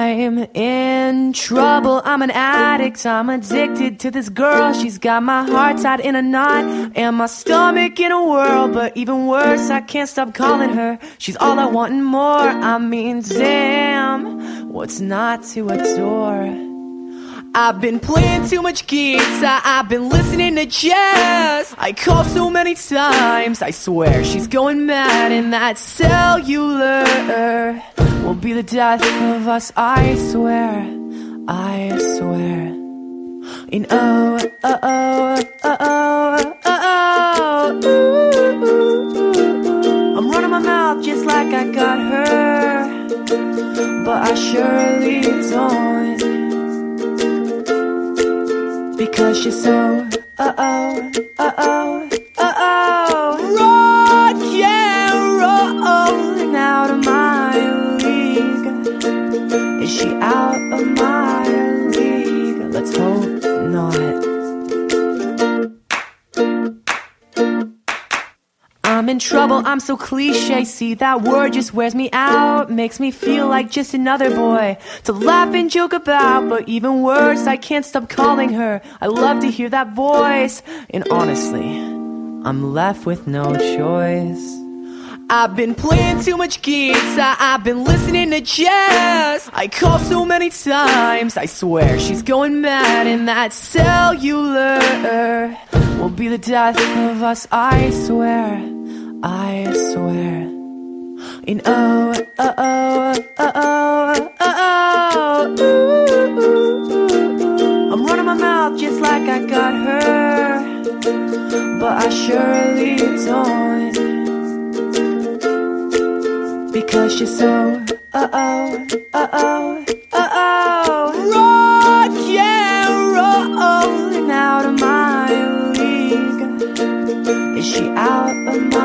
I'm in trouble, I'm an addict, I'm addicted to this girl. She's got my heart tied in a knot and my stomach in a whirl. But even worse, I can't stop calling her. She's all I want and more. I mean, damn, what's not to adore? I've been playing too much guitar, I've been listening to jazz. I call so many times, I swear she's going mad. And that cellular will be the death of us, I swear, I swear. And oh, oh, oh, oh, oh, oh, oh. I'm running my mouth just like I got her, but I surely don't. Because she's so, uh-oh, uh-oh, uh-oh, rock and rollin' out of my league. Is she out of my league? Let's hope not. I'm in trouble, I'm so cliche. See, that word just wears me out. Makes me feel like just another boy to laugh and joke about. But even worse, I can't stop calling her. I love to hear that voice. And honestly, I'm left with no choice. I've been playing too much guitar, I've been listening to jazz. I call so many times, I swear she's going mad. And that cellular will be the death of us, I swear, I swear. And oh, oh, oh, oh, oh, oh, oh. I'm running my mouth just like I got her, but I surely don't. Because she's so, uh-oh, uh-oh, uh-oh, rock and rollin' out of my league. Is she out of my